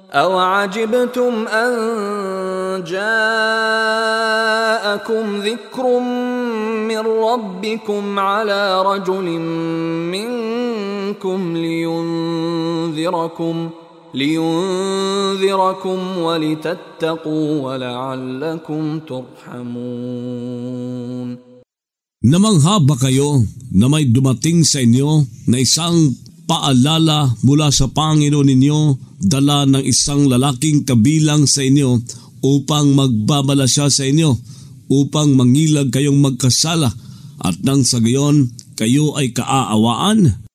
أَوَعَجِبْتُمْ أَنْ جَاءَكُمْ ذِكْرٌ مِّنْ رَبِّكُمْ عَلَى رَجُلٍ مِّنْكُمْ لِيُنْذِرَكُمْ وَلِتَتَّقُوا وَلَعَلَّكُمْ تُرْحَمُونَ. Namangha ba kayo na may dumating sa inyo na isang paalala mula sa Panginoon ninyo, dala ng isang lalaking kabilang sa inyo upang magbabala siya sa inyo, upang mangilag kayong magkasala, at nang sa gayon kayo ay kaaawaan?